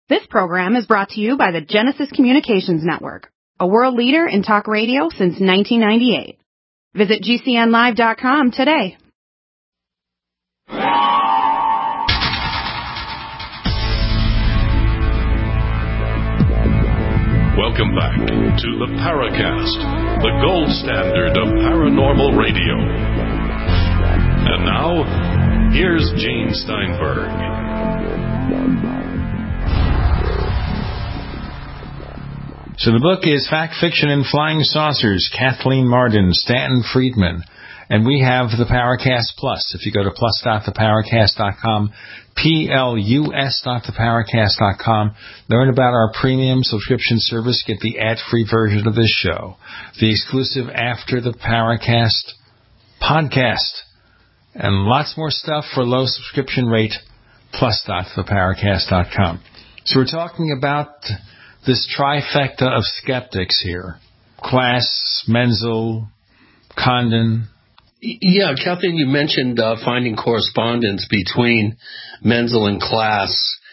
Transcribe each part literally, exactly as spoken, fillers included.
This program is brought to you by the Genesis Communications Network, a world leader in talk radio since nineteen ninety-eight. Visit G C N live dot com today. Welcome back to the Paracast, the gold standard of paranormal radio. And now, here's Gene Steinberg. So the book is Fact, Fiction, and Flying Saucers, Kathleen Marden, Stanton Friedman. And we have the Paracast Plus. If you go to plus dot the paracast dot com, P L U S dot the paracast dot com, learn about our premium subscription service, get the ad-free version of this show, the exclusive After the Paracast podcast, and lots more stuff for low subscription rate, plus dot the paracast dot com. So we're talking about this trifecta of skeptics here. Klass, Menzel, Condon. Yeah, Kathleen, you mentioned uh, finding correspondence between Menzel and Klass,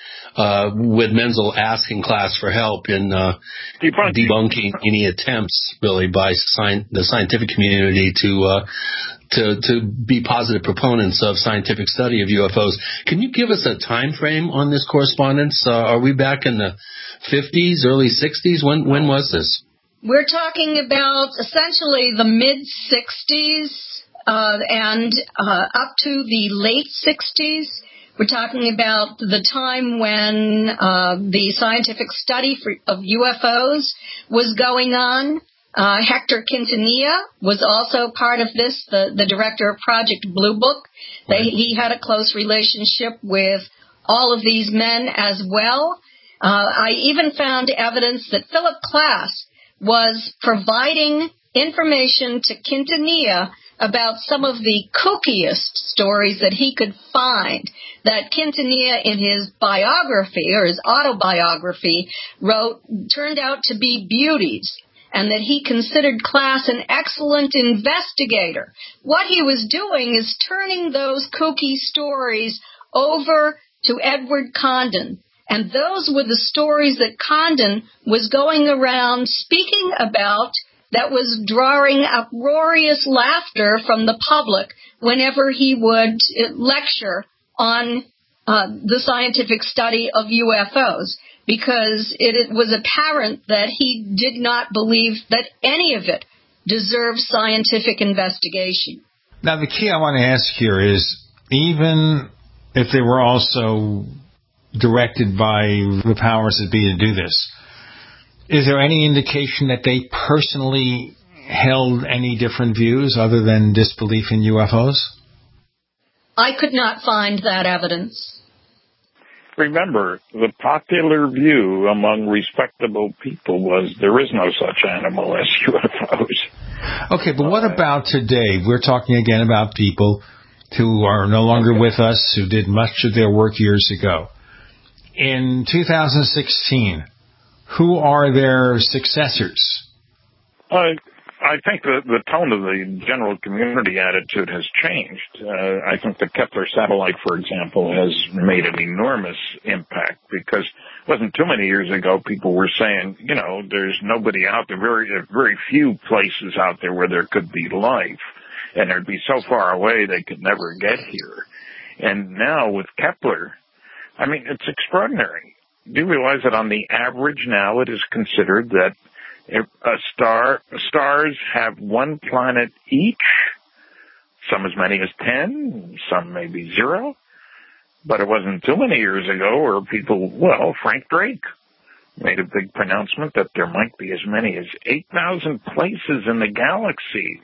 uh, with Menzel asking Klass for help in uh, debunking. debunking any attempts, really, by sci- the scientific community to uh, to to be positive proponents of scientific study of U F Os. Can you give us a time frame on this correspondence? Uh, are we back in the fifties, early sixties? When when was this? We're talking about essentially the mid-sixties. Uh, and uh, up to the late sixties, we're talking about the time when uh, the scientific study for, of U F Os was going on. Uh, Hector Quintanilla was also part of this, the, the director of Project Blue Book. They, he had a close relationship with all of these men as well. Uh, I even found evidence that Philip Klass was providing information to Quintanilla about some of the kookiest stories that he could find, that Quintanilla in his biography, or his autobiography, wrote, turned out to be beauties, and that he considered Klass an excellent investigator. What he was doing is turning those kooky stories over to Edward Condon, and those were the stories that Condon was going around speaking about, that was drawing uproarious laughter from the public whenever he would lecture on uh, the scientific study of U F Os, because it, it was apparent that he did not believe that any of it deserved scientific investigation. Now, the key I want to ask here is, even if they were also directed by the powers that be to do this, is there any indication that they personally held any different views other than disbelief in U F Os? I could not find that evidence. Remember, the popular view among respectable people was there is no such animal as U F Os. Okay, but what about today? We're talking again about people who are no longer okay. with us, who did much of their work years ago. In two thousand sixteen, who are their successors? Uh, I think the, the tone of the general community attitude has changed. Uh, I think the Kepler satellite, for example, has made an enormous impact, because it wasn't too many years ago people were saying, you know, there's nobody out there, very, very few places out there where there could be life, and they'd be so far away they could never get here. And now with Kepler, I mean, it's extraordinary. Do you realize that on the average now it is considered that a star, stars have one planet each, some as many as ten, some maybe zero? But it wasn't too many years ago where people, well, Frank Drake made a big pronouncement that there might be as many as eight thousand places in the galaxy,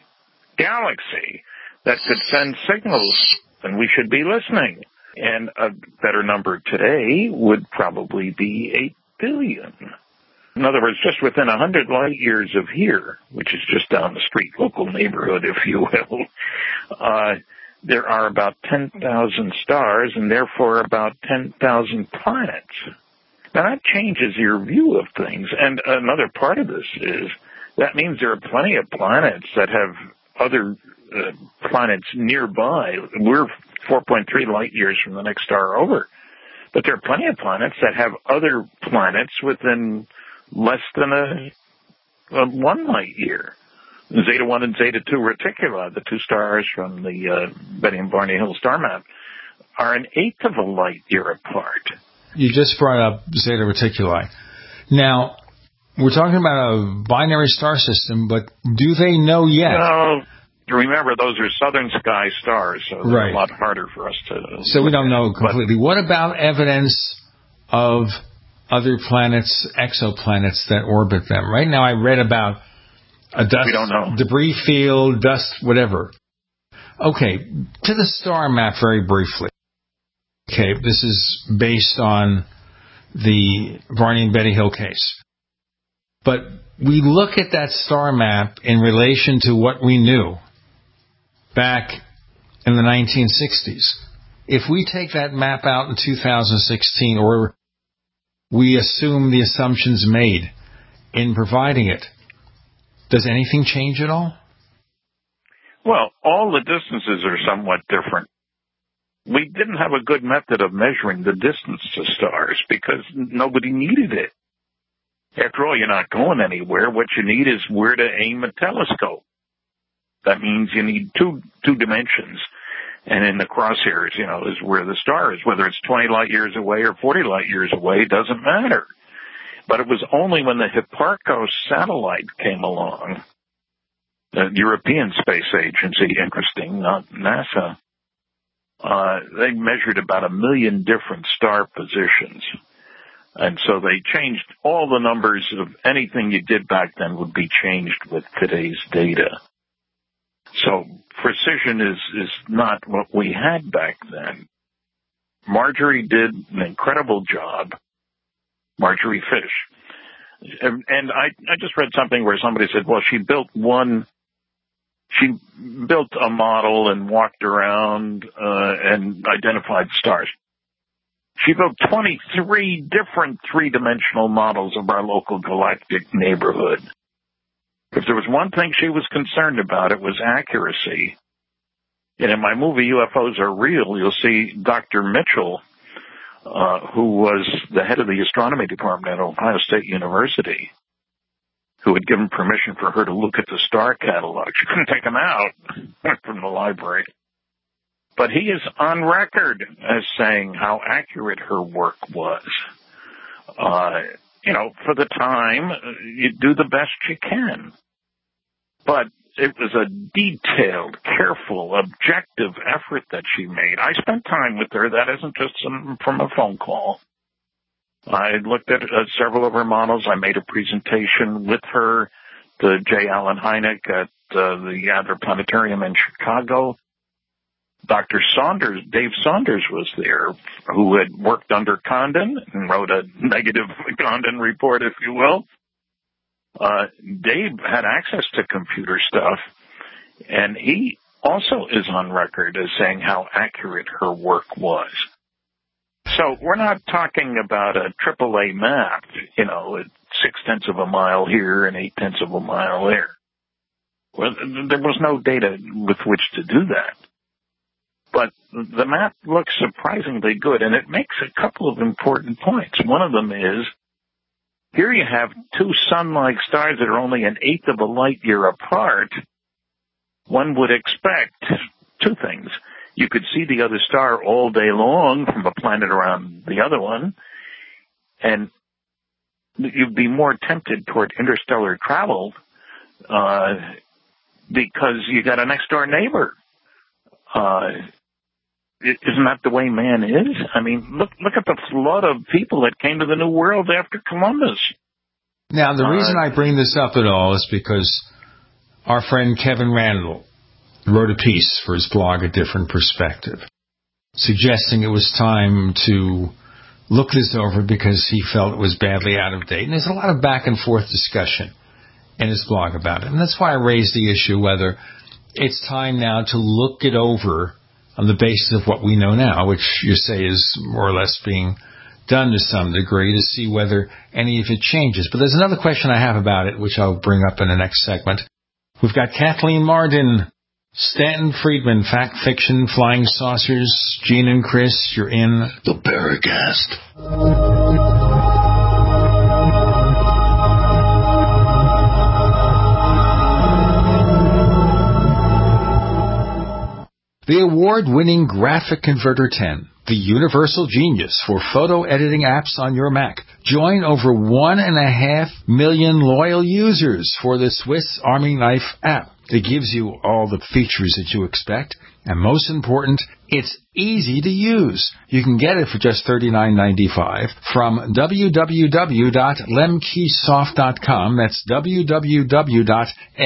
galaxy that could send signals, and we should be listening. And a better number today would probably be eight billion. In other words, just within one hundred light years of here, which is just down the street, local neighborhood, if you will, uh, there are about ten thousand stars and therefore about ten thousand planets. Now, that changes your view of things. And another part of this is that means there are plenty of planets that have other uh, planets nearby. We're four point three light years from the next star over. But there are plenty of planets that have other planets within less than a, a one light year. Zeta one and Zeta two Reticuli, the two stars from the uh, Betty and Barney Hill star map, are an eighth of a light year apart. You just brought up Zeta Reticuli. Now, we're talking about a binary star system, but do they know yet? No. Remember, those are southern sky stars, so they're right. a lot harder for us to... So we don't know completely. But what about evidence of other planets, exoplanets that orbit them? Right now I read about a dust, we don't know. debris field, dust, whatever. Okay, to the star map very briefly. Okay, this is based on the Barney and Betty Hill case. But we look at that star map in relation to what we knew back in the nineteen sixties. If we take that map out in two thousand sixteen, or we assume the assumptions made in providing it, does anything change at all? Well, all the distances are somewhat different. We didn't have a good method of measuring the distance to stars because nobody needed it. After all, you're not going anywhere. What you need is where to aim a telescope. That means you need two two dimensions. And in the crosshairs, you know, is where the star is. Whether it's twenty light years away or forty light years away, doesn't matter. But it was only when the Hipparcos satellite came along, the European Space Agency, interesting, not NASA, uh, they measured about a million different star positions. And so they changed all the numbers of anything you did back then would be changed with today's data. So precision is, is not what we had back then. Marjorie did an incredible job. Marjorie Fish. And, and I, I just read something where somebody said, well, she built one, she built a model and walked around uh, and identified stars. She built twenty-three different three-dimensional models of our local galactic neighborhood. If there was one thing she was concerned about, it was accuracy. And in my movie, U F Os Are Real, you'll see Doctor Mitchell, uh, who was the head of the astronomy department at Ohio State University, who had given permission for her to look at the star catalog. She couldn't take them out from the library. But he is on record as saying how accurate her work was. Uh, you know, for the time, you do the best you can. But it was a detailed, careful, objective effort that she made. I spent time with her. That isn't just some, from a phone call. I looked at uh, several of her models. I made a presentation with her to J. Allen Hynek at uh, the Adler Planetarium in Chicago. Doctor Saunders, Dave Saunders was there, who had worked under Condon and wrote a negative Condon report, if you will. Uh, Dave had access to computer stuff, and he also is on record as saying how accurate her work was. So we're not talking about a triple A map, you know, at six-tenths of a mile here and eight-tenths of a mile there. Well, there was no data with which to do that. But the map looks surprisingly good, and it makes a couple of important points. One of them is, here you have two sun-like stars that are only an eighth of a light year apart. One would expect two things. You could see the other star all day long from a planet around the other one, and you'd be more tempted toward interstellar travel uh, because you got a next-door neighbor. Uh, isn't that the way man is? I mean, look look at the flood of people that came to the New World after Columbus. Now, the uh, reason I bring this up at all is because our friend Kevin Randall wrote a piece for his blog, A Different Perspective, suggesting it was time to look this over because he felt it was badly out of date. And there's a lot of back and forth discussion in his blog about it. And that's why I raised the issue whether it's time now to look it over on the basis of what we know now, which you say is more or less being done to some degree, to see whether any of it changes. But there's another question I have about it, which I'll bring up in the next segment. We've got Kathleen Marden Stanton Friedman, Fact, Fiction, Flying Saucers, Gene and Chris, you're in the Paracast. The award-winning Graphic Converter ten, the universal genius for photo editing apps on your Mac. Join over one and a half million loyal users for the Swiss Army Knife app. It gives you all the features that you expect, and most important, it's easy to use. You can get it for just thirty-nine ninety-five from w w w dot lemkesoft dot com. That's w w w dot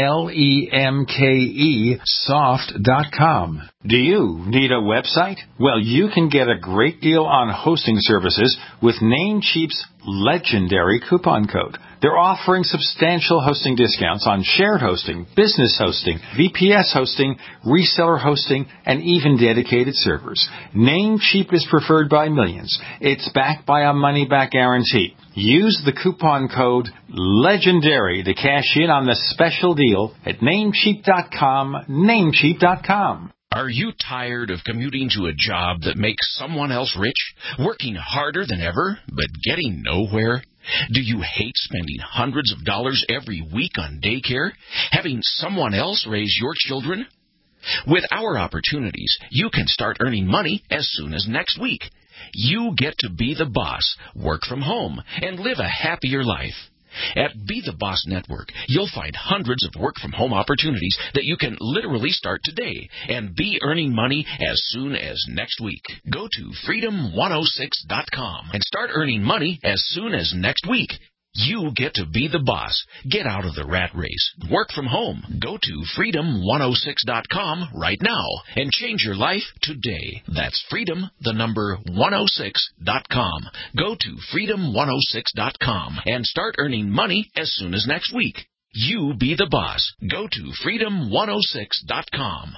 lemkesoft dot com. Do you need a website? Well, you can get a great deal on hosting services with Namecheap's legendary coupon code. They're offering substantial hosting discounts on shared hosting, business hosting, V P S hosting, reseller hosting, and even dedicated servers. Namecheap is preferred by millions. It's backed by a money-back guarantee. Use the coupon code LEGENDARY to cash in on the special deal at namecheap dot com, namecheap dot com. Are you tired of commuting to a job that makes someone else rich, working harder than ever, but getting nowhere? Do you hate spending hundreds of dollars every week on daycare, having someone else raise your children? With our opportunities, you can start earning money as soon as next week. You get to be the boss, work from home, and live a happier life. At Be the Boss Network, you'll find hundreds of work-from-home opportunities that you can literally start today and be earning money as soon as next week. Go to freedom one oh six dot com and start earning money as soon as next week. You get to be the boss. Get out of the rat race. Work from home. Go to freedom one oh six dot com right now and change your life today. That's freedom, the number one oh six dot com. Go to freedom one oh six dot com and start earning money as soon as next week. You be the boss. Go to freedom one oh six dot com.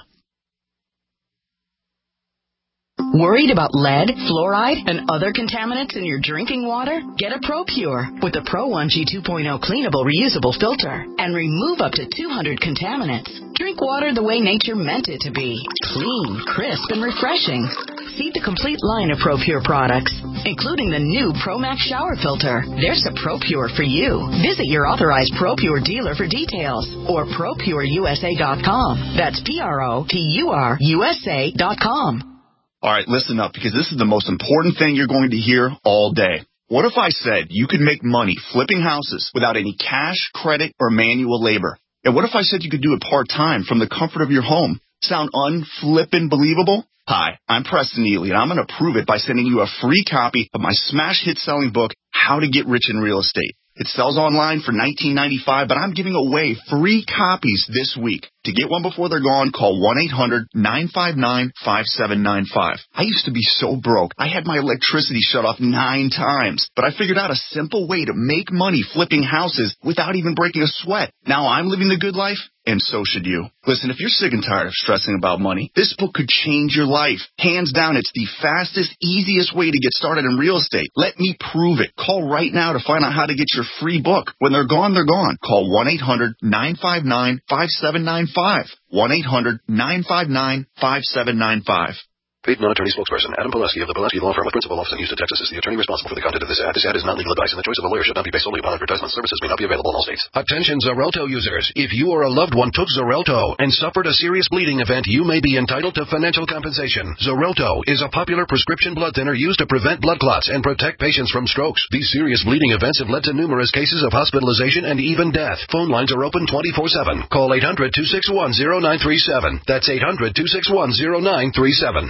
Worried about lead, fluoride, and other contaminants in your drinking water? Get a ProPure with the Pro one G two point oh cleanable reusable filter and remove up to two hundred contaminants. Drink water the way nature meant it to be. Clean, crisp, and refreshing. See the complete line of ProPure products, including the new ProMax shower filter. There's a ProPure for you. Visit your authorized ProPure dealer for details or pro pure u s a dot com. That's P R O P U R U S A dot com. All right, listen up, because this is the most important thing you're going to hear all day. What if I said you could make money flipping houses without any cash, credit, or manual labor? And what if I said you could do it part-time from the comfort of your home? Sound unflippin' believable? Hi, I'm Preston Neely, and I'm going to prove it by sending you a free copy of my smash hit selling book, How to Get Rich in Real Estate. It sells online for nineteen ninety-five dollars, but I'm giving away free copies this week. To get one before they're gone, call one eight hundred nine five nine five seven nine five. I used to be so broke. I had my electricity shut off nine times, but I figured out a simple way to make money flipping houses without even breaking a sweat. Now I'm living the good life, and so should you. Listen, if you're sick and tired of stressing about money, this book could change your life. Hands down, it's the fastest, easiest way to get started in real estate. Let me prove it. Call right now to find out how to get your free book. When they're gone, they're gone. Call one eight hundred nine five nine five seven nine five. one eight hundred nine five nine five seven nine five. Paid non-attorney spokesperson Adam Pileski of the Pileski Law Firm with principal office in Houston, Texas is the attorney responsible for the content of this ad. This ad is not legal advice, and the choice of a lawyer should not be based solely upon advertisement. Services may not be available in all states. Attention Xarelto users. If you or a loved one took Xarelto and suffered a serious bleeding event, you may be entitled to financial compensation. Xarelto is a popular prescription blood thinner used to prevent blood clots and protect patients from strokes. These serious bleeding events have led to numerous cases of hospitalization and even death. Phone lines are open twenty-four seven. Call eight hundred two six one zero nine three seven. That's eight hundred two six one zero nine three seven.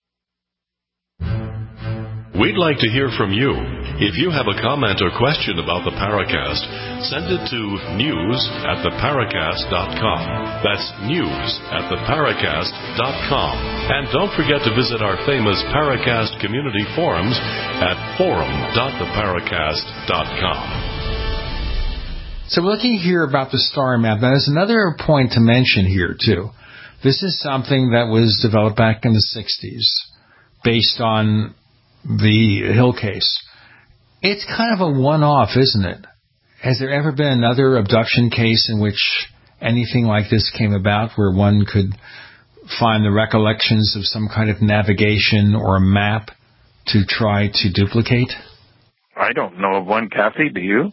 We'd like to hear from you. If you have a comment or question about the Paracast, send it to news at the paracast dot com. That's news at the paracast dot com. And don't forget to visit our famous Paracast community forums at forum dot the paracast dot com. So we're looking here about the star map. Now, there's another point to mention here, too. This is something that was developed back in the sixties based on the Hill case. It's kind of a one-off, isn't it? Has there ever been another abduction case in which anything like this came about where one could find the recollections of some kind of navigation or a map to try to duplicate? I don't know of one, Kathy. Do you?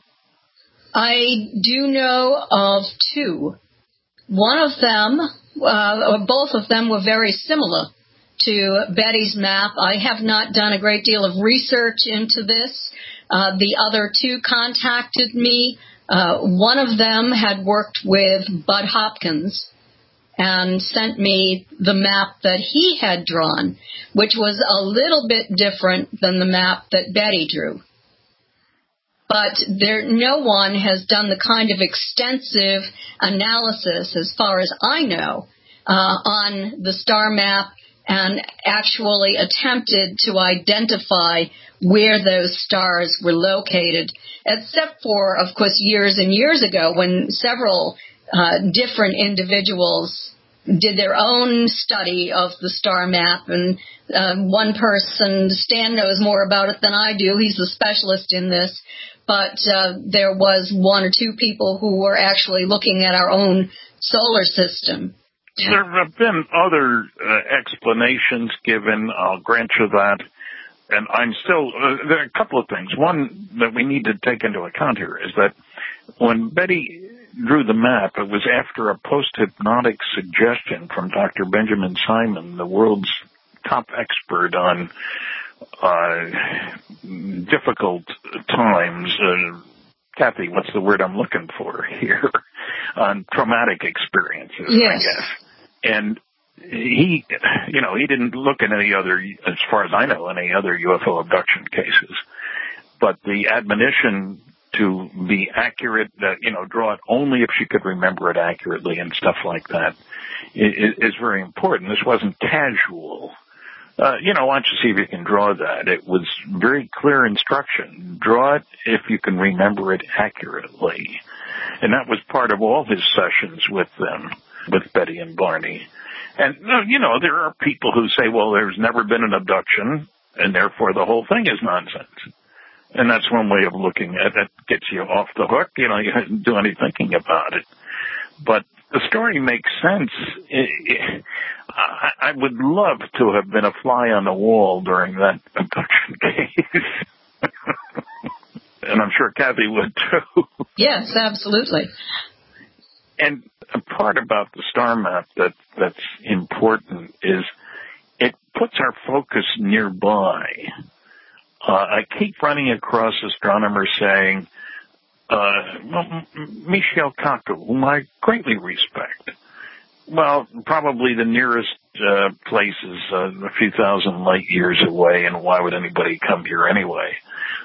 I do know of two. One of them, uh, or both of them, were very similar to Betty's map. I have not done a great deal of research into this. Uh, the other two contacted me. Uh, one of them had worked with Bud Hopkins and sent me the map that he had drawn, which was a little bit different than the map that Betty drew. But there, no one has done the kind of extensive analysis, as far as I know, uh, on the star map and actually attempted to identify where those stars were located, except for, of course, years and years ago when several uh, different individuals did their own study of the star map. And uh, one person, Stan knows more about it than I do. He's a specialist in this. But uh, there was one or two people who were actually looking at our own solar system. There have been other uh, explanations given. I'll grant you that. And I'm still, uh, there are a couple of things. One that we need to take into account here is that when Betty drew the map, it was after a post-hypnotic suggestion from Doctor Benjamin Simon, the world's top expert on uh, difficult times. Uh, Kathy, what's the word I'm looking for here? On traumatic experiences, yes. I guess. And he, you know, he didn't look at any other, as far as I know, any other U F O abduction cases. But the admonition to be accurate, that, you know, draw it only if she could remember it accurately and stuff like that is, is very important. This wasn't casual. Uh, you know, why don't you see if you can draw that? It was very clear instruction. Draw it if you can remember it accurately. And that was part of all his sessions with them, with Betty and Barney. And, you know, there are people who say, well, there's never been an abduction, and therefore the whole thing is nonsense. And that's one way of looking at it. That gets you off the hook. You know, you don't do any thinking about it. But the story makes sense. It, it, I, I would love to have been a fly on the wall during that abduction case. And I'm sure Kathy would too. Yes, absolutely. And a part about the star map that, that's important is it puts our focus nearby. Uh, I keep running across astronomers saying, uh, well, Michio Kaku, whom I greatly respect. Well, probably the nearest uh, place is uh, a few thousand light years away, and why would anybody come here anyway?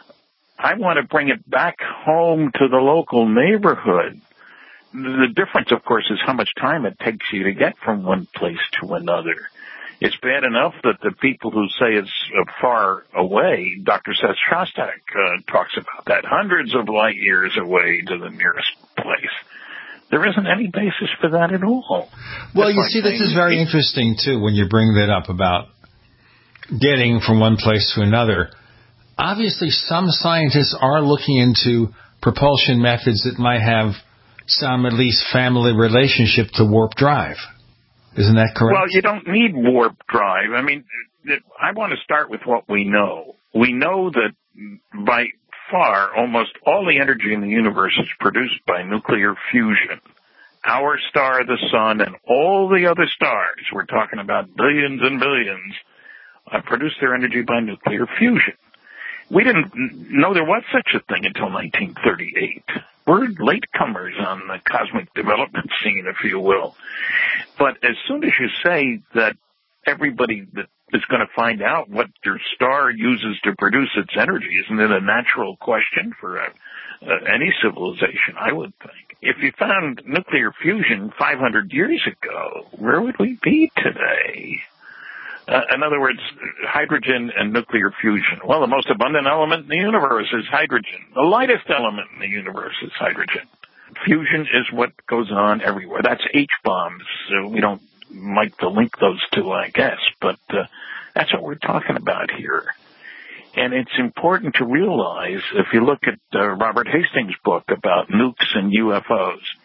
I want to bring it back home to the local neighborhood. The difference, of course, is how much time it takes you to get from one place to another. It's bad enough that the people who say it's far away, Doctor Seth Shostak uh, talks about that, hundreds of light years away to the nearest place. There isn't any basis for that at all. Well, you see, this is very interesting, too, when you bring that up about getting from one place to another. Obviously, some scientists are looking into propulsion methods that might have some, at least, family relationship to warp drive. Isn't that correct? Well, you don't need warp drive. I mean, I want to start with what we know. We know that by far, almost all the energy in the universe is produced by nuclear fusion. Our star, the sun, and all the other stars, we're talking about billions and billions, uh, produce their energy by nuclear fusion. We didn't know there was such a thing until nineteen thirty-eight. We're latecomers on the cosmic development scene, if you will. But as soon as you say that everybody that is going to find out what your star uses to produce its energy, isn't it a natural question for a, uh, any civilization, I would think? If you found nuclear fusion five hundred years ago, where would we be today? Uh, in other words, hydrogen and nuclear fusion. Well, the most abundant element in the universe is hydrogen. The lightest element in the universe is hydrogen. Fusion is what goes on everywhere. That's H-bombs. So we don't like to link those two, I guess, but uh, that's what we're talking about here. And it's important to realize, if you look at uh, Robert Hastings' book about nukes and U F Os,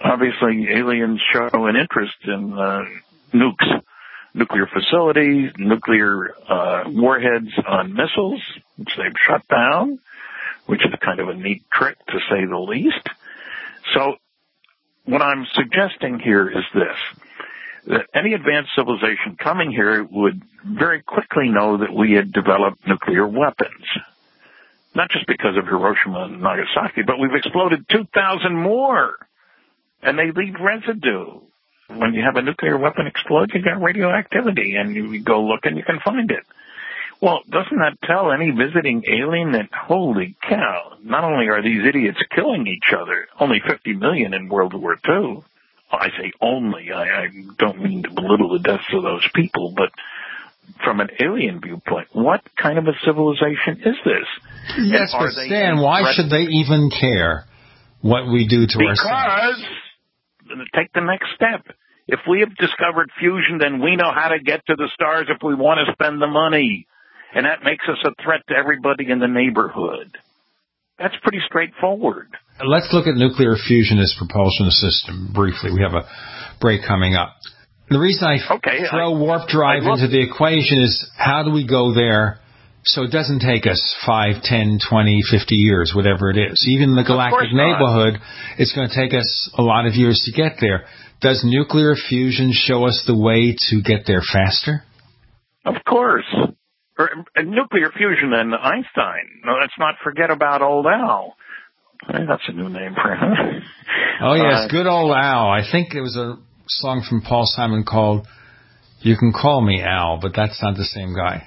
obviously aliens show an interest in uh, nukes, nuclear facilities, nuclear uh, warheads on missiles, which they've shut down, which is kind of a neat trick to say the least. So what I'm suggesting here is this, that any advanced civilization coming here would very quickly know that we had developed nuclear weapons. Not just because of Hiroshima and Nagasaki, but we've exploded two thousand more, and they leave residue. When you have a nuclear weapon explode, you got radioactivity, and you go look and you can find it. Well, doesn't that tell any visiting alien that, holy cow, not only are these idiots killing each other, only fifty million in World War Two. I say only, I, I don't mean to belittle the deaths of those people, but from an alien viewpoint, what kind of a civilization is this? Yes, but Stan, why should they even care what we do to ourselves? Because, take the next step. If we have discovered fusion, then we know how to get to the stars if we want to spend the money. And that makes us a threat to everybody in the neighborhood. That's pretty straightforward. Let's look at nuclear fusion as propulsion system briefly. We have a break coming up. The reason I okay, throw I, warp drive into the equation is how do we go there so it doesn't take us five, ten, twenty, fifty years, whatever it is. Even the galactic neighborhood, it's going to take us a lot of years to get there. Does nuclear fusion show us the way to get there faster? Of course. Or, uh, nuclear fusion and Einstein. No, let's not forget about old Al. Hey, that's a new name for him. Oh, yes, uh, good old Al. I think it was a song from Paul Simon called You Can Call Me Al, but that's not the same guy.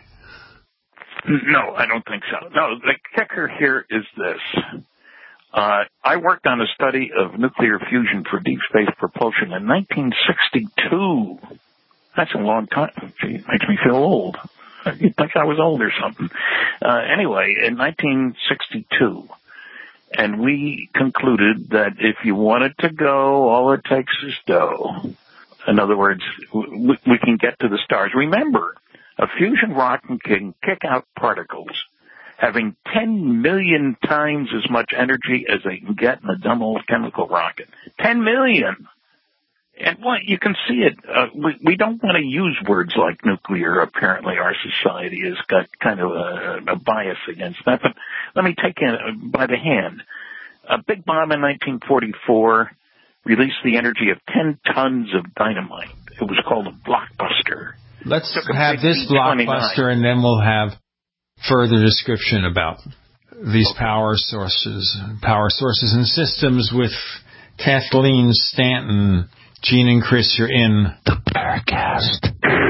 No, I don't think so. No, the kicker here is this. Uh, I worked on a study of nuclear fusion for deep space propulsion in nineteen sixty-two. That's a long time. Gee, it makes me feel old. You'd think I was old or something. Uh, anyway, in nineteen sixty-two, and we concluded that if you wanted to go, all it takes is dough. In other words, we, we can get to the stars. Remember, a fusion rocket can kick out particles having ten million times as much energy as they can get in a dumb old chemical rocket. ten million! And well, you can see it. Uh, we, we don't want to use words like nuclear. Apparently, our society has got kind of a, a bias against that. But let me take it by the hand. A big bomb in nineteen forty-four released the energy of ten tons of dynamite. It was called a blockbuster. Let's have this blockbuster, and then we'll have further description about these okay. power sources, power sources and systems with Kathleen Stanton. Gene and Chris, you're in the Paracast.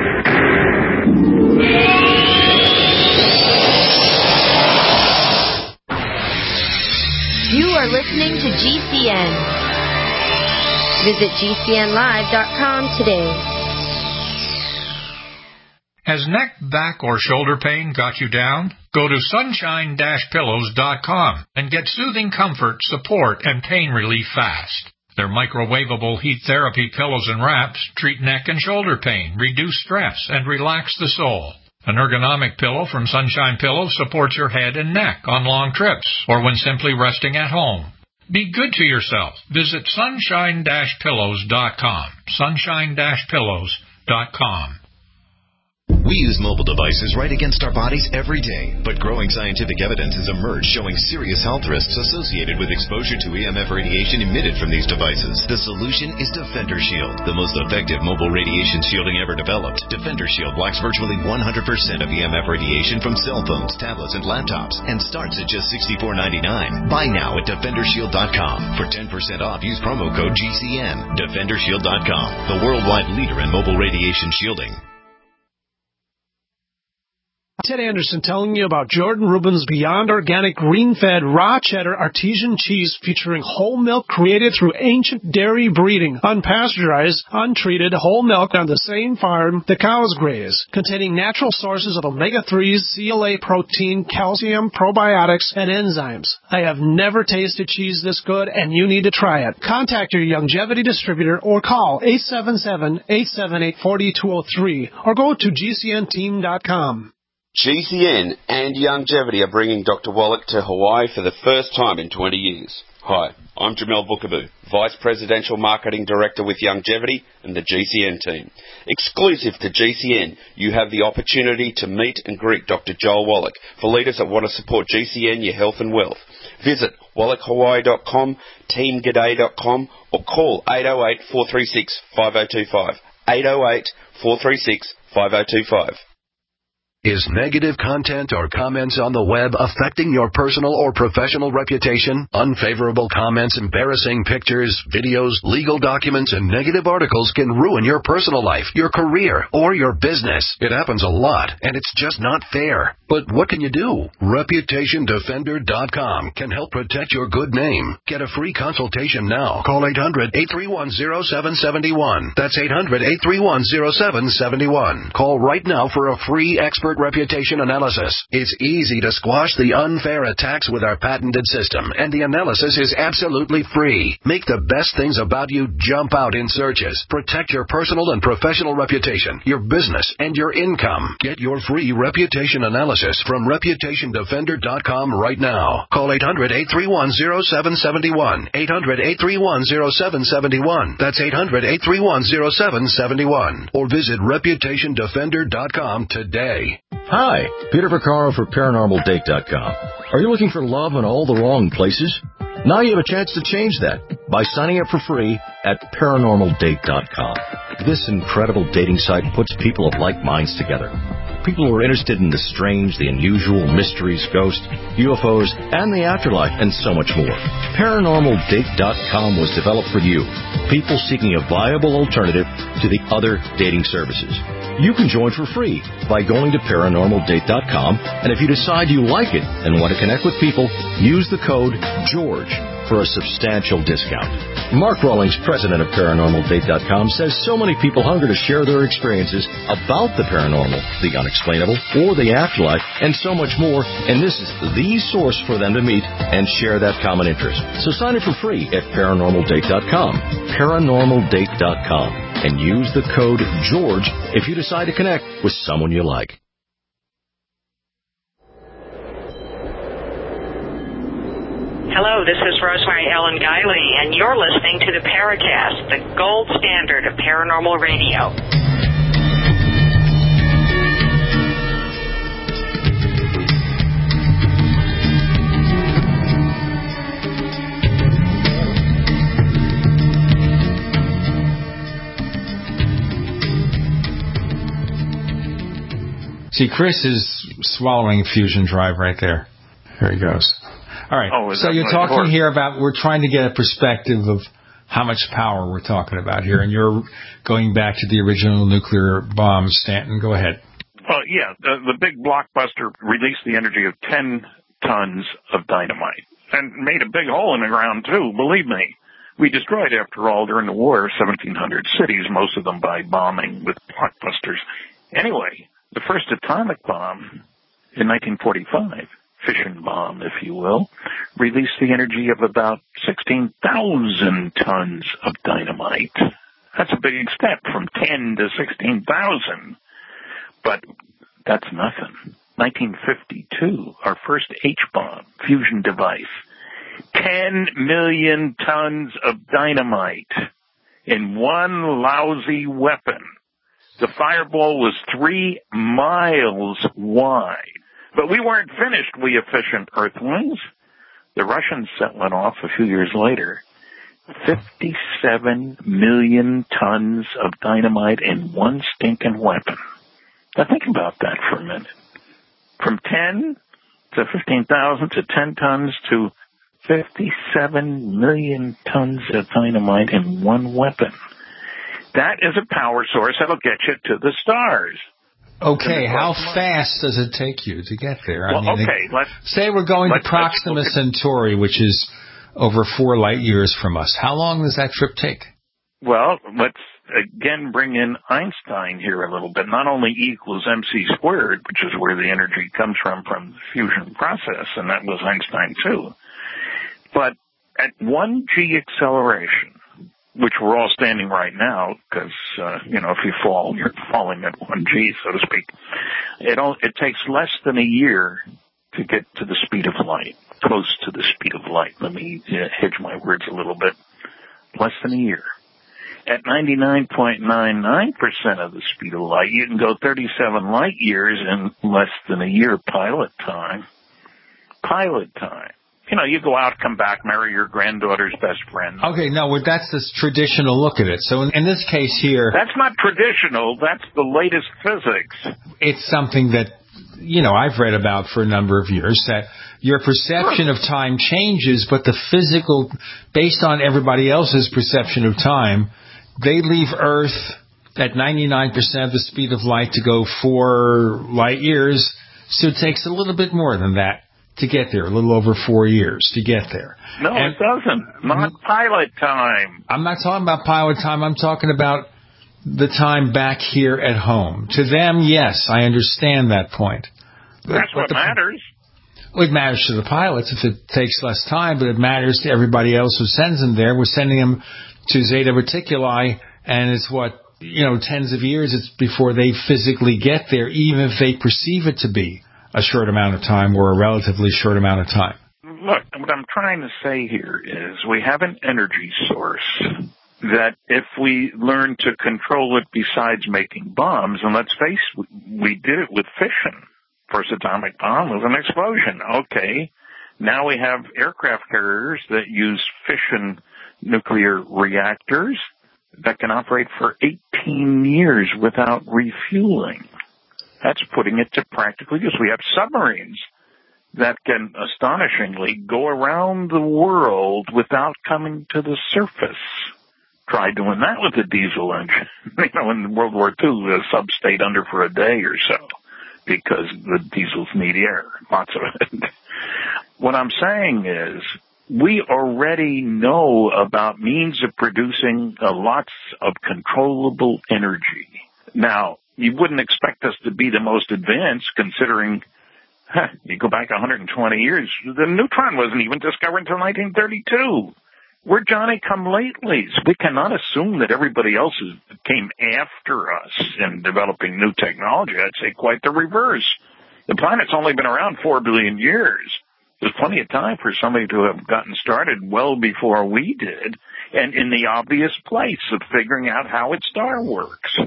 You are listening to G C N. Visit G C N live dot com today. Has neck, back, or shoulder pain got you down? Go to sunshine dash pillows dot com and get soothing comfort, support, and pain relief fast. Their microwavable heat therapy pillows and wraps treat neck and shoulder pain, reduce stress, and relax the soul. An ergonomic pillow from Sunshine Pillows supports your head and neck on long trips or when simply resting at home. Be good to yourself. Visit sunshine dash pillows dot com. sunshine dash pillows dot com. We use mobile devices right against our bodies every day, but growing scientific evidence has emerged showing serious health risks associated with exposure to E M F radiation emitted from these devices. The solution is Defender Shield, the most effective mobile radiation shielding ever developed. Defender Shield blocks virtually one hundred percent of E M F radiation from cell phones, tablets, and laptops, and starts at just sixty-four ninety-nine. Buy now at defender shield dot com. For ten percent off, use promo code G C N. defender shield dot com, the worldwide leader in mobile radiation shielding. Ted Anderson telling you about Jordan Rubin's Beyond Organic Green-Fed Raw Cheddar Artesian Cheese featuring whole milk created through ancient dairy breeding, unpasteurized, untreated whole milk on the same farm the cows graze, containing natural sources of omega threes, C L A protein, calcium, probiotics, and enzymes. I have never tasted cheese this good, and you need to try it. Contact your Youngevity distributor or call eight seven seven, eight seven eight, four two zero three or go to G C N team dot com. G C N and Youngevity are bringing Doctor Wallach to Hawaii for the first time in twenty years. Hi, I'm Jamel Bookaboo, Vice Presidential Marketing Director with Longevity and the G C N team. Exclusive to G C N, you have the opportunity to meet and greet Doctor Joel Wallach for leaders that want to support G C N, your health and wealth. Visit wallach hawaii dot com, team g'day dot com, or call eight oh eight, four three six, five oh two five. eight oh eight, four three six, five oh two five. Is negative content or comments on the web affecting your personal or professional reputation? Unfavorable comments, embarrassing pictures, videos, legal documents, and negative articles can ruin your personal life, your career, or your business. It happens a lot, and it's just not fair. But what can you do? reputation defender dot com can help protect your good name. Get a free consultation now. Call eight hundred, eight three one, oh seven seven one. That's eight hundred, eight three one, oh seven seven one. Call right now for a free expert reputation analysis. It's easy to squash the unfair attacks with our patented system, and the analysis is absolutely free. Make the best things about you jump out in searches. Protect your personal and professional reputation, your business, and your income. Get your free reputation analysis from reputation defender dot com right now. Call eight hundred, eight three one, oh seven seven one. eight hundred, eight three one, oh seven seven one. That's eight hundred, eight three one, oh seven seven one. Or visit reputation defender dot com today. Hi, Peter Vaccaro for paranormal date dot com. Are you looking for love in all the wrong places? Now you have a chance to change that by signing up for free at paranormal date dot com. This incredible dating site puts people of like minds together. People who are interested in the strange, the unusual, mysteries, ghosts, U F Os, and the afterlife, and so much more. paranormal date dot com was developed for you, people seeking a viable alternative to the other dating services. You can join for free by going to paranormal date dot com, and if you decide you like it and want to connect with people, use the code GEORGE for a substantial discount. Mark Rawlings, president of paranormal date dot com, says so many people hunger to share their experiences about the paranormal, the unexplainable, or the afterlife, and so much more, and this is the source for them to meet and share that common interest. So sign up for free at paranormal date dot com, paranormal date dot com, and use the code GEORGE if you decide to connect with someone you like. Hello, this is Rosemary Ellen Guiley, and you're listening to the Paracast, the gold standard of paranormal radio. See, Chris is swallowing fusion drive right there. There he goes. All right. Oh, so you're talking important? here about, we're trying to get a perspective of how much power we're talking about here, and you're going back to the original nuclear bomb. Stanton, go ahead. Well, yeah, the, the big blockbuster released the energy of ten tons of dynamite and made a big hole in the ground, too, believe me. We destroyed, after all, during the war, seventeen hundred cities, most of them by bombing with blockbusters. Anyway, the first atomic bomb in nineteen forty-five, fission bomb, if you will, released the energy of about sixteen thousand tons of dynamite. That's a big step from ten to sixteen thousand. But that's nothing. nineteen fifty-two, our first H-bomb fusion device. ten million tons of dynamite in one lousy weapon. The fireball was three miles wide. But we weren't finished, we efficient Earthlings. The Russians set one off a few years later. fifty-seven million tons of dynamite in one stinking weapon. Now think about that for a minute. From ten to fifteen thousand to ten tons to fifty-seven million tons of dynamite in one weapon. That is a power source that'll get you to the stars. Okay, how fast does it take you to get there? Well, I mean, okay, let's, say we're going to Proxima Centauri, which is over four light years from us. How long does that trip take? Well, let's again bring in Einstein here a little bit. Not only E equals mc squared, which is where the energy comes from from the fusion process, and that was Einstein too, but at one G acceleration, which we're all standing right now, because, uh, you know, if you fall, you're falling at one G, so to speak. It all, it takes less than a year to get to the speed of light. close to the speed of light. Let me uh, hedge my words a little bit. Less than a year. At ninety-nine point nine nine percent of the speed of light, you can go thirty-seven light years in less than a year pilot time. Pilot time. You know, you go out, come back, marry your granddaughter's best friend. Okay, no, well, that's this traditional look at it. So in, in this case here... That's not traditional. That's the latest physics. It's something that, you know, I've read about for a number of years, that your perception of time changes, but the physical, based on everybody else's perception of time, they leave Earth at ninety-nine percent of the speed of light to go four light years, so it takes a little bit more than that to get there, a little over four years to get there. No, and it doesn't. Not pilot time. I'm not talking about pilot time. I'm talking about the time back here at home. To them, yes, I understand that point. That's but what the, matters. Well, it matters to the pilots if it takes less time, but it matters to everybody else who sends them there. We're sending them to Zeta Reticuli, and it's what, you know, tens of years it's before they physically get there, even if they perceive it to be a short amount of time or a relatively short amount of time. Look, what I'm trying to say here is we have an energy source that if we learn to control it besides making bombs, and let's face it, we did it with fission. First atomic bomb was an explosion. Okay, now we have aircraft carriers that use fission nuclear reactors that can operate for eighteen years without refueling. That's putting it to practical use. We have submarines that can astonishingly go around the world without coming to the surface. Try doing that with a diesel engine. You know, in World War Two, the sub stayed under for a day or so because the diesels need air, lots of it. What I'm saying is we already know about means of producing uh, lots of controllable energy. Now, you wouldn't expect us to be the most advanced considering, huh, you go back one hundred twenty years, the neutron wasn't even discovered until nineteen thirty-two. We're Johnny-come-latelys. We cannot assume that everybody else is, came after us in developing new technology. I'd say quite the reverse. The planet's only been around four billion years. There's plenty of time for somebody to have gotten started well before we did, and in the obvious place of figuring out how its star works.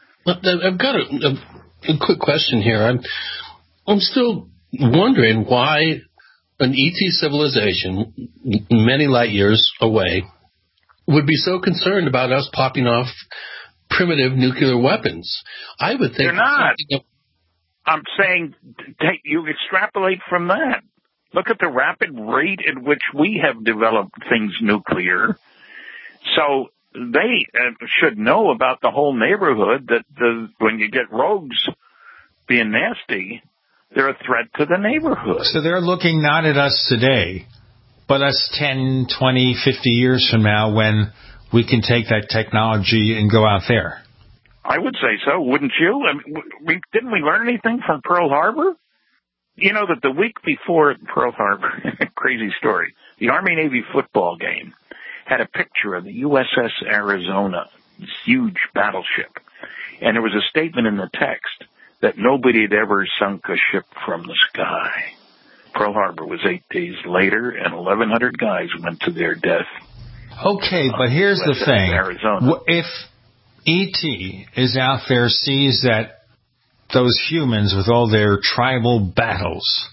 I've got a, a, a quick question here. I'm, I'm still wondering why an E T civilization many light years away would be so concerned about us popping off primitive nuclear weapons. I would think... They're not. I'm saying take, you extrapolate from that. Look at the rapid rate at which we have developed things nuclear. So they uh, should know about the whole neighborhood that the, when you get rogues being nasty, they're a threat to the neighborhood. So they're looking not at us today, but us ten, twenty, fifty years from now when we can take that technology and go out there. I would say so, wouldn't you? I mean, we, didn't we learn anything from Pearl Harbor? You know that the week before Pearl Harbor, crazy story, the Army-Navy football game had a picture of the U S S Arizona, this huge battleship. And there was a statement in the text that nobody had ever sunk a ship from the sky. Pearl Harbor was eight days later, and eleven hundred guys went to their death. Okay, but here's the thing. Arizona. If E T is out there, sees that those humans with all their tribal battles,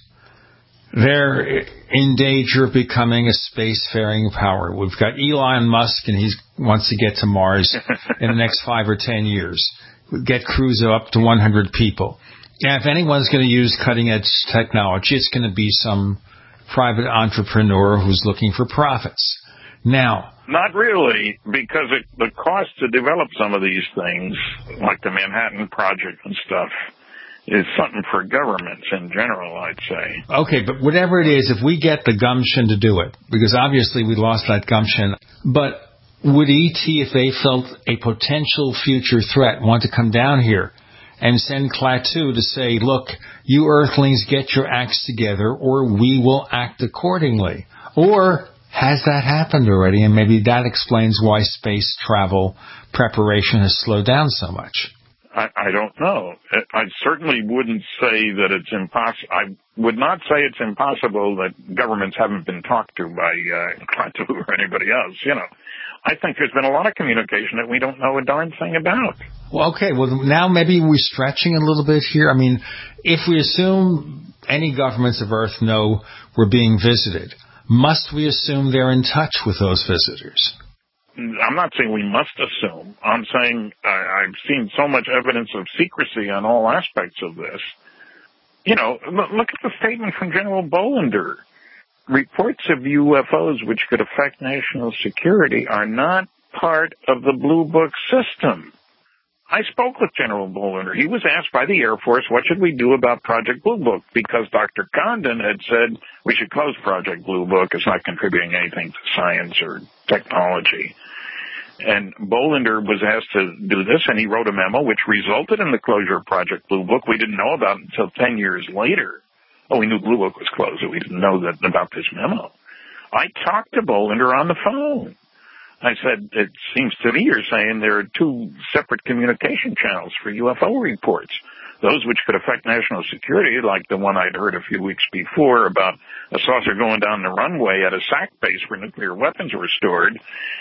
they're in danger of becoming a spacefaring power. We've got Elon Musk, and he wants to get to Mars in the next five or ten years. Get crews of up to one hundred people. And if anyone's going to use cutting-edge technology, it's going to be some private entrepreneur who's looking for profits. Now, not really, because it, the cost to develop some of these things, like the Manhattan Project and stuff, is something for governments in general, I'd say. Okay, but whatever it is, if we get the gumption to do it, because obviously we lost that gumption, but would E T, if they felt a potential future threat, want to come down here and send Klaatu to say, look, you Earthlings, get your acts together, or we will act accordingly? Or has that happened already? And maybe that explains why space travel preparation has slowed down so much. I, I don't know. I certainly wouldn't say that it's impossible. I would not say it's impossible that governments haven't been talked to by uh, Klaatu or anybody else. You know, I think there's been a lot of communication that we don't know a darn thing about. Well, okay. Well, now maybe we're stretching a little bit here. I mean, if we assume any governments of Earth know we're being visited, must we assume they're in touch with those visitors? I'm not saying we must assume. I'm saying uh, I've seen so much evidence of secrecy on all aspects of this. You know, look at the statement from General Bolender. Reports of U F Os which could affect national security are not part of the Blue Book system. I spoke with General Bolender. He was asked by the Air Force, what should we do about Project Blue Book? Because Doctor Condon had said we should close Project Blue Book. It's not contributing anything to science or technology. And Bolender was asked to do this, and he wrote a memo which resulted in the closure of Project Blue Book. We didn't know about it until ten years later. Oh, we knew Blue Book was closed, but we didn't know that about this memo. I talked to Bolender on the phone. I said, it seems to me you're saying there are two separate communication channels for U F O reports. Those which could affect national security, like the one I'd heard a few weeks before about a saucer going down the runway at a S A C base where nuclear weapons were stored.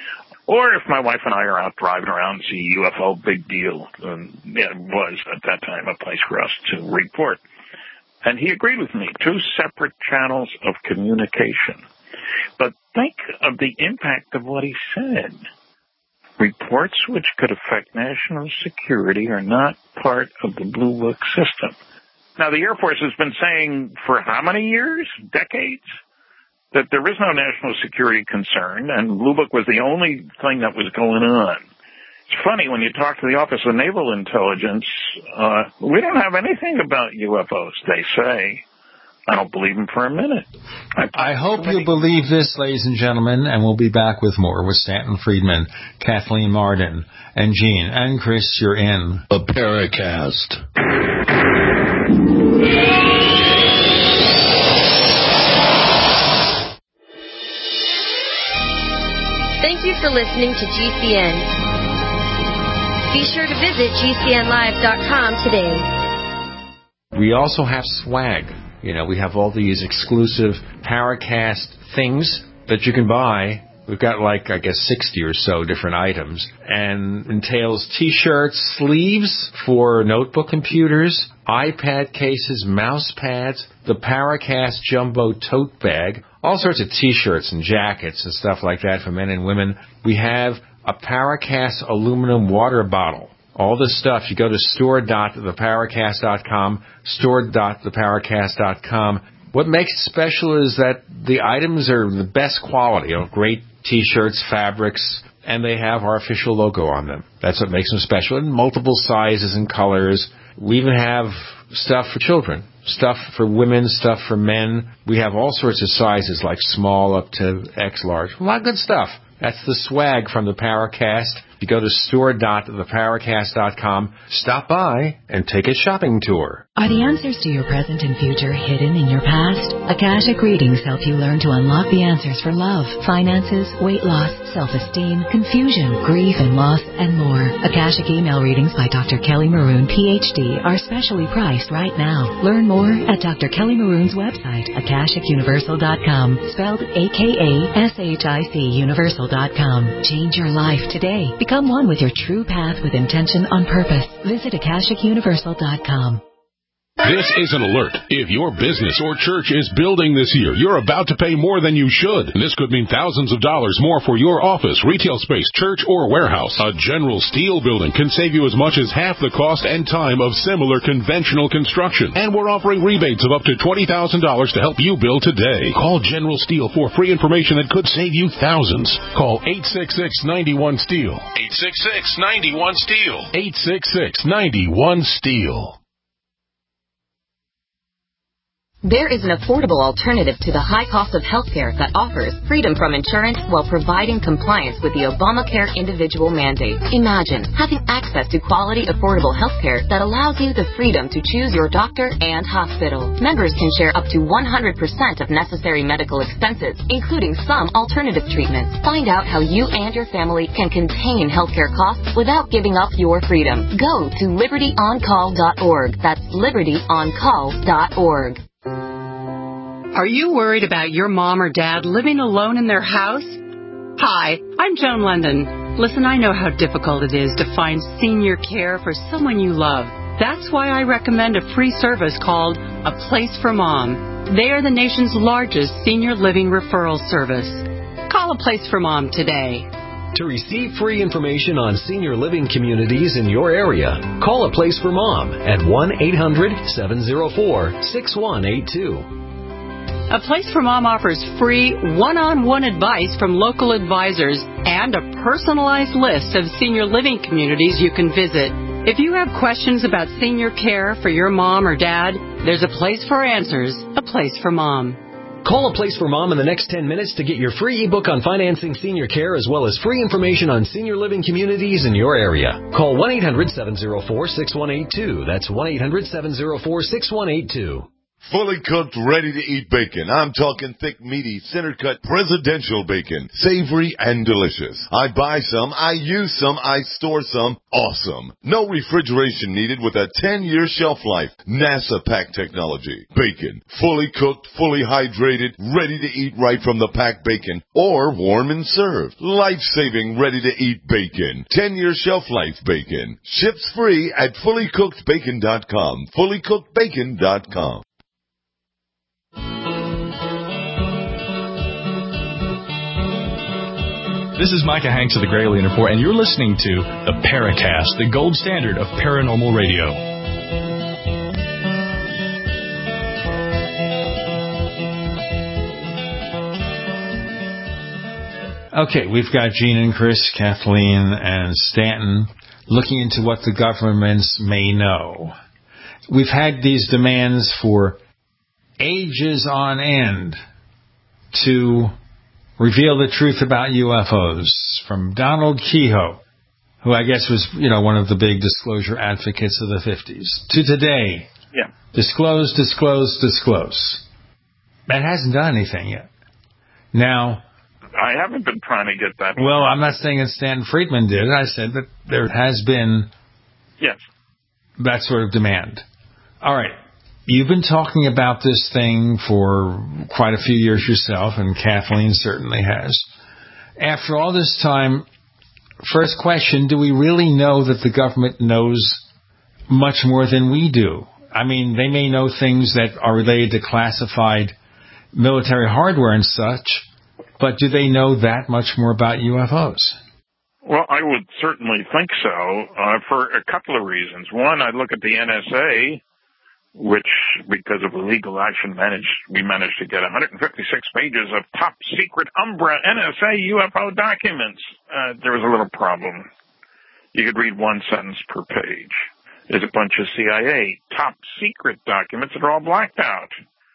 Or if my wife and I are out driving around and see U F O, big deal. Um, yeah, it was at that time a place for us to report. And he agreed with me, two separate channels of communication. But think of the impact of what he said. Reports which could affect national security are not part of the Blue Book system. Now, the Air Force has been saying for how many years? Decades? That there is no national security concern, and Blue Book was the only thing that was going on. It's funny, when you talk to the Office of Naval Intelligence, uh, we don't have anything about U F Os, they say. I don't believe them for a minute. I, I hope you believe this, ladies and gentlemen, and we'll be back with more with Stanton Friedman, Kathleen Marden, and Gene. And Chris, you're in the Paracast. Thank you for listening to G C N. Be sure to visit G C N live dot com today. We also have swag. You know, we have all these exclusive Paracast things that you can buy. We've got like, I guess, sixty or so different items. And entails T-shirts, sleeves for notebook computers, iPad cases, mouse pads, the Paracast Jumbo Tote Bag, all sorts of T-shirts and jackets and stuff like that for men and women. We have a Paracast aluminum water bottle. All this stuff, you go to store dot the paracast dot com, store dot the paracast dot com. What makes it special is that the items are the best quality, you know, great T-shirts, fabrics, and they have our official logo on them. That's what makes them special, in multiple sizes and colors. We even have stuff for children, stuff for women, stuff for men. We have all sorts of sizes, like small up to X large. A lot of good stuff. That's the swag from the Paracast. You go to store dot the paracast dot com, stop by, and take a shopping tour. Are the answers to your present and future hidden in your past? Akashic Readings help you learn to unlock the answers for love, finances, weight loss, self-esteem, confusion, grief and loss, and more. Akashic email readings by Doctor Kelly Maroon, P H D, are specially priced right now. Learn more at Doctor Kelly Maroon's website, akashic universal dot com, spelled A K A S H I C universal dot com. Change your life today. Become one with your true path with intention on purpose. Visit akashic universal dot com. This is an alert. If your business or church is building this year, you're about to pay more than you should. This could mean thousands of dollars more for your office, retail space, church, or warehouse. A General Steel building can save you as much as half the cost and time of similar conventional construction. And we're offering rebates of up to twenty thousand dollars to help you build today. Call General Steel for free information that could save you thousands. Call eight six six, nine one, STEEL. eight six six, nine one, STEEL. eight six six, nine one, STEEL. There is an affordable alternative to the high cost of healthcare that offers freedom from insurance while providing compliance with the Obamacare individual mandate. Imagine having access to quality, affordable healthcare that allows you the freedom to choose your doctor and hospital. Members can share up to one hundred percent of necessary medical expenses, including some alternative treatments. Find out how you and your family can contain healthcare costs without giving up your freedom. Go to liberty on call dot org. That's liberty on call dot org. Are you worried about your mom or dad living alone in their house? Hi, I'm Joan London. Listen, I know how difficult it is to find senior care for someone you love. That's why I recommend a free service called A Place for Mom. They are the nation's largest senior living referral service. Call A Place for Mom today. To receive free information on senior living communities in your area, call A Place for Mom at one eight hundred seven oh four six one eight two. A Place for Mom offers free one-on-one advice from local advisors and a personalized list of senior living communities you can visit. If you have questions about senior care for your mom or dad, there's a place for answers, A Place for Mom. Call A Place for Mom in the next ten minutes to get your free ebook on financing senior care as well as free information on senior living communities in your area. Call one eight hundred seven oh four six one eight two. That's one eight hundred seven oh four six one eight two. Fully cooked, ready-to-eat bacon. I'm talking thick, meaty, center-cut, presidential bacon. Savory and delicious. I buy some, I use some, I store some. Awesome. No refrigeration needed with a ten-year shelf life. NASA pack technology. Bacon. Fully cooked, fully hydrated, ready to eat right from the packed bacon. Or warm and served. Life-saving, ready-to-eat bacon. ten-year shelf life bacon. Ships free at fully cooked bacon dot com. fully cooked bacon dot com. This is Micah Hanks of the Gralien Report, and you're listening to the Paracast, the gold standard of paranormal radio. Okay, we've got Gene and Chris, Kathleen, and Stanton looking into what the governments may know. We've had these demands for ages on end to reveal the truth about U F Os, from Donald Kehoe, who I guess was, you know, one of the big disclosure advocates of the fifties, to today. Yeah. Disclose, disclose, disclose. That hasn't done anything yet. Now, I haven't been trying to get that. Well, I'm not saying that Stanton Friedman did it. I said that there has been yes. that sort of demand. All right. You've been talking about this thing for quite a few years yourself, and Kathleen certainly has. After all this time, first question, do we really know that the government knows much more than we do? I mean, they may know things that are related to classified military hardware and such, but do they know that much more about U F Os? Well, I would certainly think so, uh, for a couple of reasons. One, I look at the N S A, which, because of illegal action, managed we managed to get one hundred fifty-six pages of top-secret Umbra N S A U F O documents. Uh, there was a little problem. You could read one sentence per page. There's a bunch of C I A top-secret documents that are all blacked out.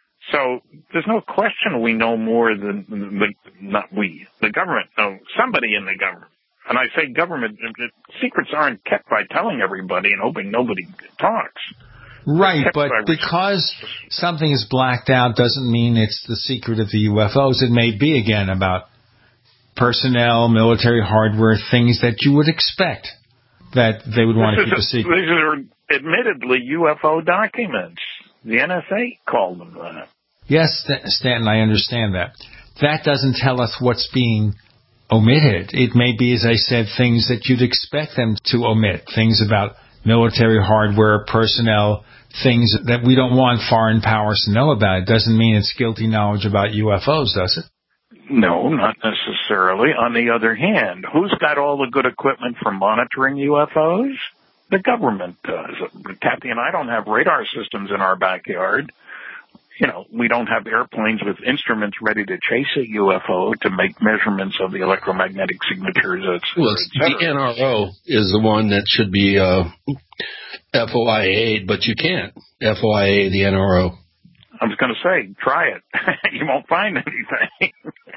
So there's no question we know more than, the, not we, the government, no, somebody in the government. And I say government, secrets aren't kept by telling everybody and hoping nobody talks. Right, but because something is blacked out doesn't mean it's the secret of the U F Os. It may be, again, about personnel, military hardware, things that you would expect that they would want to keep a secret. These are admittedly U F O documents. The N S A called them that. Yes, Stanton, I understand that. That doesn't tell us what's being omitted. It may be, as I said, things that you'd expect them to omit, things about military hardware, personnel, things that we don't want foreign powers to know about. It doesn't mean it's guilty knowledge about U F Os, does it? No, not necessarily. On the other hand, who's got all the good equipment for monitoring U F Os? The government does. Kathy and I don't have radar systems in our backyard. You know, we don't have airplanes with instruments ready to chase a U F O to make measurements of the electromagnetic signatures, et cetera, well, et cetera. The N R O is the one that should be uh, F O I A'd, but you can't F O I A the N R O. I was going to say, try it. You won't find anything.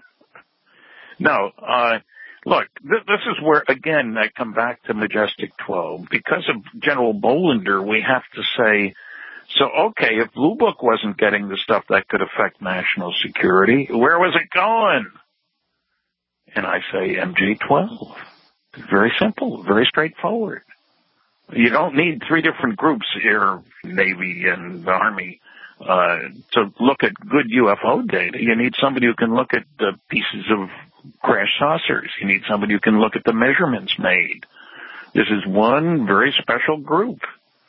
No, uh, look, th- this is where, again, I come back to Majestic twelve. Because of General Bolender, we have to say, so, okay, if Blue Book wasn't getting the stuff that could affect national security, where was it going? And I say M J twelve. Very simple, very straightforward. You don't need three different groups here, Navy and the Army, uh, to look at good U F O data. You need somebody who can look at the pieces of crash saucers. You need somebody who can look at the measurements made. This is one very special group.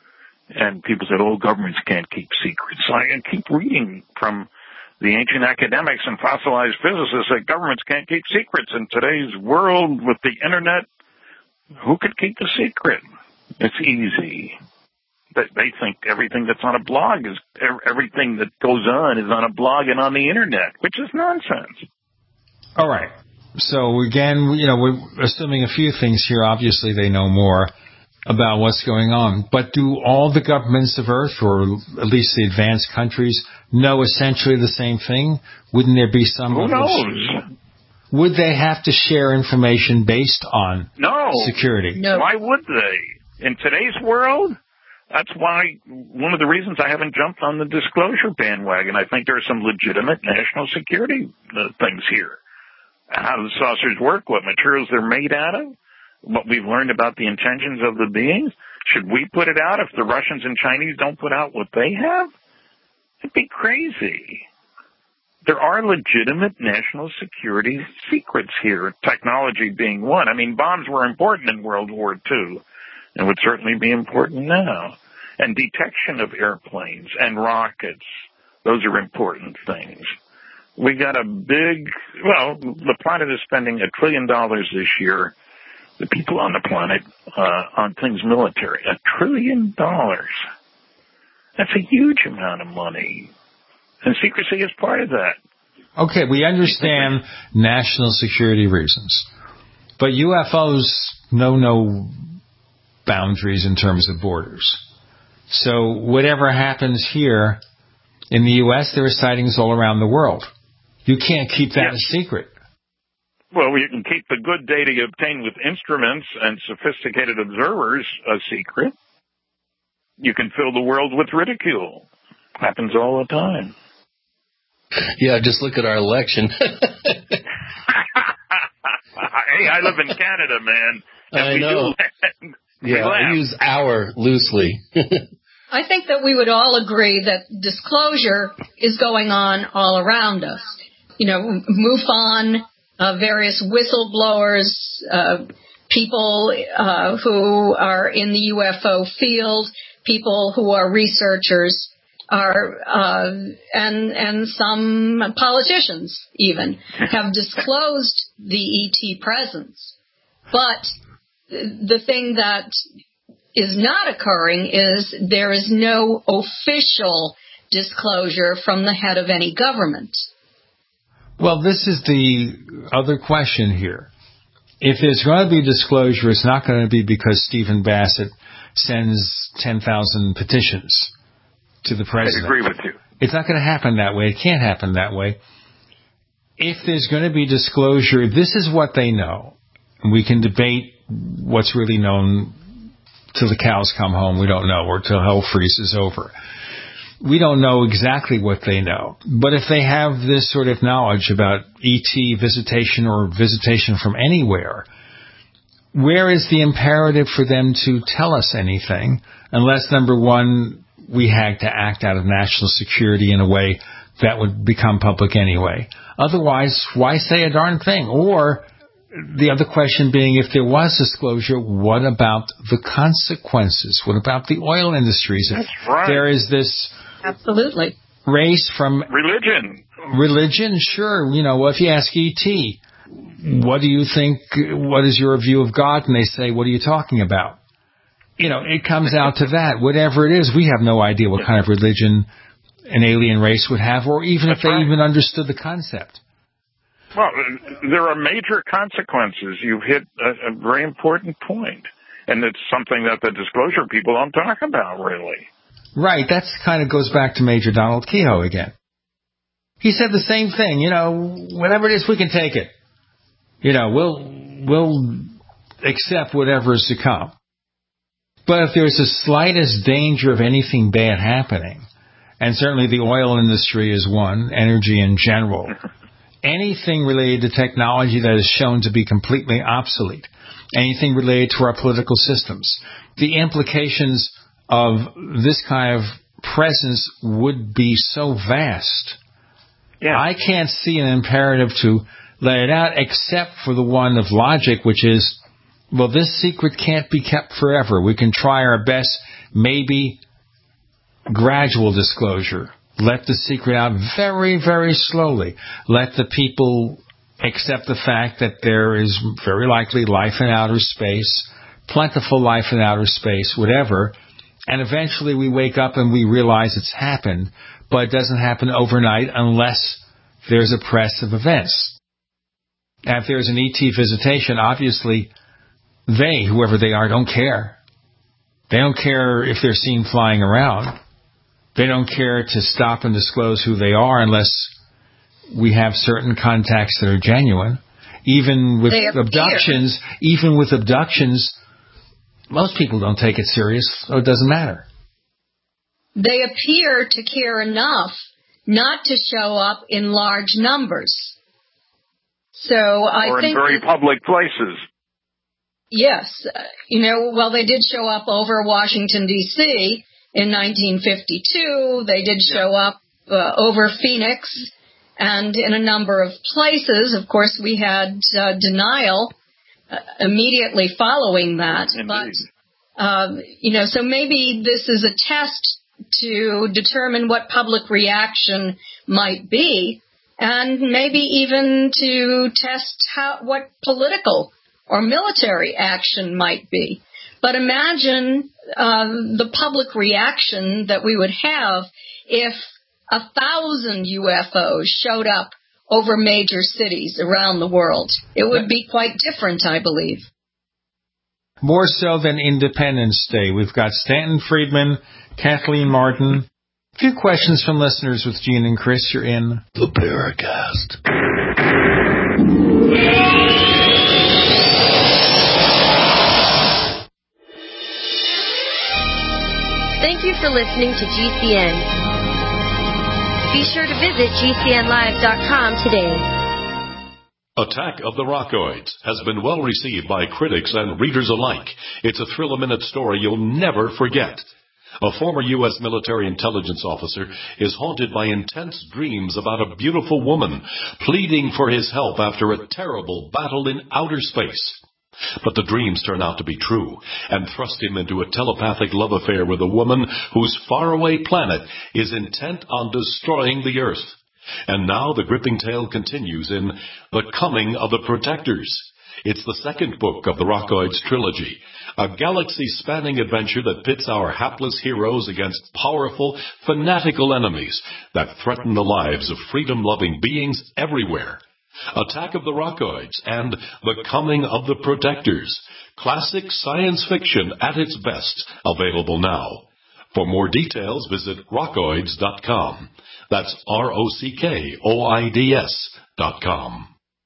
And people said, oh, governments can't keep secrets. I can keep reading from the ancient academics and fossilized physicists that governments can't keep secrets. In today's world with the Internet, who could keep a secret? It's easy. They think everything that's on a blog is, everything that goes on is on a blog and on the Internet, which is nonsense. All right. So again, you know, we're assuming a few things here. Obviously, they know more about what's going on. But do all the governments of Earth, or at least the advanced countries, know essentially the same thing? Wouldn't there be some... Who knows? Would they have to share information based on no. security? No. Why would they? In today's world, that's why one of the reasons I haven't jumped on the disclosure bandwagon. I think there are some legitimate national security uh, things here. How the saucers work, what materials they're made out of, what we've learned about the intentions of the beings. Should we put it out if the Russians and Chinese don't put out what they have? It'd be crazy. There are legitimate national security secrets here, technology being one. I mean, bombs were important in World War Two and would certainly be important now. And detection of airplanes and rockets, those are important things. We got a big, well, the planet is spending a trillion dollars this year, the people on the planet, uh, on things military. A trillion dollars. That's a huge amount of money. And secrecy is part of that. Okay, we understand national security reasons. But U F Os know no boundaries in terms of borders. So whatever happens here in the U S, there are sightings all around the world. You can't keep that yes. a secret. Well, you can keep the good data you obtain with instruments and sophisticated observers a secret. You can fill the world with ridicule. Happens all the time. Yeah, just look at our election. Hey, I live in Canada, man. And I we know. Do we yeah, laugh. I use our loosely. I think that we would all agree that disclosure is going on all around us. You know, MUFON, uh, various whistleblowers, uh, people uh, who are in the U F O field, people who are researchers, are uh, and and some politicians even have disclosed the E T presence. But the thing that is not occurring is there is no official disclosure from the head of any government. Well, this is the other question here. If there's going to be disclosure, it's not going to be because Stephen Bassett sends ten thousand petitions to the president. I agree with you. It's not going to happen that way. It can't happen that way. If there's going to be disclosure, this is what they know. We can debate what's really known till the cows come home. We don't know, or till hell freezes over. We don't know exactly what they know. But if they have this sort of knowledge about E T visitation or visitation from anywhere, where is the imperative for them to tell us anything unless, number one, we had to act out of national security in a way that would become public anyway? Otherwise, why say a darn thing? Or the other question being, if there was disclosure, what about the consequences? What about the oil industries? That's right. There is this absolutely race from religion. Religion, sure. You know, if you ask E T, what do you think? What is your view of God? And they say, what are you talking about? You know, it comes out to that. Whatever it is, we have no idea what kind of religion an alien race would have, or even That's if they right. even understood the concept. Well, there are major consequences. You've hit a, a very important point, and it's something that the disclosure people don't talk about, really. Right, that kind of goes back to Major Donald Kehoe again. He said the same thing, you know, whatever it is, we can take it. You know, we'll we'll accept whatever is to come. But if there's the slightest danger of anything bad happening, and certainly the oil industry is one, energy in general, anything related to technology that is shown to be completely obsolete, anything related to our political systems, the implications of this kind of presence would be so vast. Yeah. I can't see an imperative to let it out except for the one of logic, which is, well, this secret can't be kept forever. We can try our best, maybe gradual disclosure. Let the secret out very, very slowly. Let the people accept the fact that there is very likely life in outer space, plentiful life in outer space, whatever. And eventually we wake up and we realize it's happened, but it doesn't happen overnight unless there's a press of events. And if there's an E T visitation, obviously they, whoever they are, don't care. They don't care if they're seen flying around. They don't care to stop and disclose who they are unless we have certain contacts that are genuine. Even with abductions, even with abductions, most people don't take it serious, so it doesn't matter. They appear to care enough not to show up in large numbers. So I or think... Or in very public places. Yes. Uh, you know, well, they did show up over Washington, D C in nineteen fifty-two. They did show up uh, over Phoenix and in a number of places. Of course, we had uh, denial uh, immediately following that. Indeed. But, um, you know, so maybe this is a test to determine what public reaction might be, and maybe even to test how what political or military action might be. But imagine um, the public reaction that we would have if a thousand U F Os showed up over major cities around the world. It would be quite different, I believe. More so than Independence Day. We've got Stanton Friedman, Kathleen Martin. A few questions from listeners with Gene and Chris. You're in the Paracast. Thank you for listening to G C N. Be sure to visit G C N live dot com today. Attack of the Rockoids has been well received by critics and readers alike. It's a thrill-a-minute story you'll never forget. A former U S military intelligence officer is haunted by intense dreams about a beautiful woman pleading for his help after a terrible battle in outer space. But the dreams turn out to be true and thrust him into a telepathic love affair with a woman whose faraway planet is intent on destroying the Earth. And now the gripping tale continues in The Coming of the Protectors. It's the second book of the Rockoids trilogy, a galaxy-spanning adventure that pits our hapless heroes against powerful, fanatical enemies that threaten the lives of freedom-loving beings everywhere. Attack of the Rockoids and The Coming of the Protectors. Classic science fiction at its best, available now. For more details, visit rockoids dot com. That's R O C K O I D S dot com.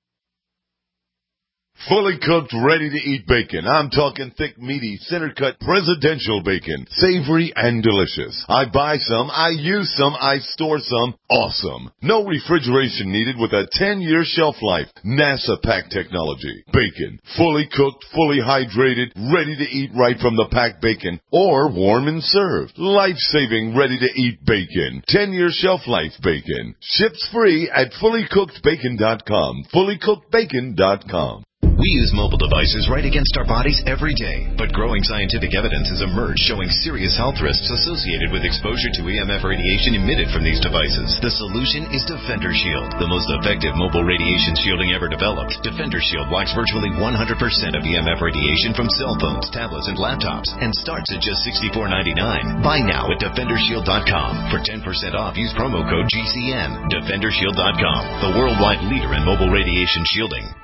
Fully cooked, ready-to-eat bacon. I'm talking thick, meaty, center-cut presidential bacon. Savory and delicious. I buy some, I use some, I store some. Awesome. No refrigeration needed with a ten-year shelf life. NASA-packed technology. Bacon. Fully cooked, fully hydrated, ready to eat right from the packed bacon. Or warm and served. Life-saving, ready-to-eat bacon. ten-year shelf life bacon. Ships free at fully cooked bacon dot com. fully cooked bacon dot com. We use mobile devices right against our bodies every day, but growing scientific evidence has emerged showing serious health risks associated with exposure to E M F radiation emitted from these devices. The solution is Defender Shield, the most effective mobile radiation shielding ever developed. Defender Shield blocks virtually one hundred percent of E M F radiation from cell phones, tablets, and laptops, and starts at just sixty-four ninety-nine. Buy now at defender shield dot com. For ten percent off, use promo code G C N. defender shield dot com, the worldwide leader in mobile radiation shielding.